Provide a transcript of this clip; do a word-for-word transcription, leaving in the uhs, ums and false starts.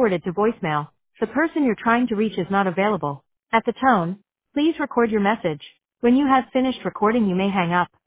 forwarded to voicemail. The person you're trying to reach is not available. At the tone, please record your message. When you have finished recording, you may hang up.